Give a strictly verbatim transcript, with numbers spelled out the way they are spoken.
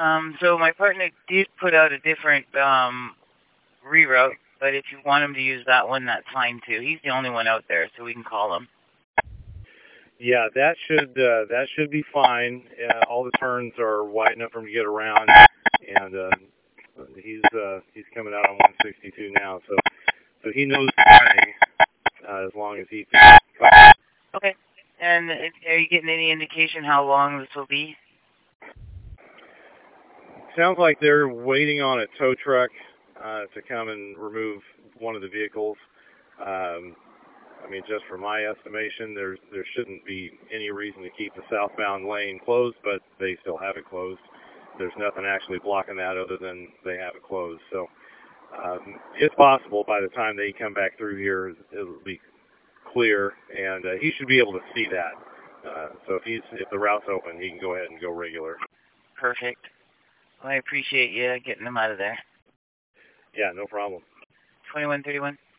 Um, so my partner did put out a different um, reroute, but if you want him to use that one, that's fine too. He's the only one out there, so we can call him. Yeah, that should uh, that should be fine. Uh, all the turns are wide enough for him to get around, and uh, he's uh, he's coming out on one sixty-two now, so so he knows the way uh, as long as he can. Okay. And are you getting any indication how long this will be? Sounds like they're waiting on a tow truck uh, to come and remove one of the vehicles. Um, I mean, just from my estimation, there's there shouldn't be any reason to keep the southbound lane closed, but they still have it closed. There's nothing actually blocking that other than they have it closed. So um, it's possible by the time they come back through here, it'll be clear, and uh, he should be able to see that. Uh, so if he's if the route's open, he can go ahead and go regular. Perfect. Well, I appreciate you getting them out of there. Yeah, no problem. twenty-one thirty-one.